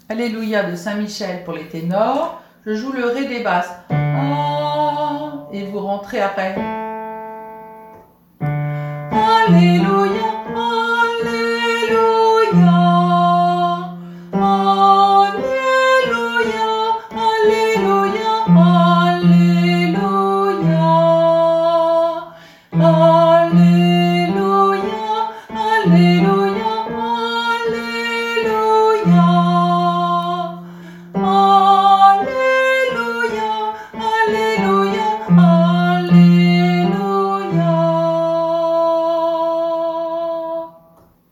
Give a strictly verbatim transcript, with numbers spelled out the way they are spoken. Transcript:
Alléluia de Saint-Michel pour les ténors. Je joue le Ré des basses. Ah, et vous rentrez après. Alléluia.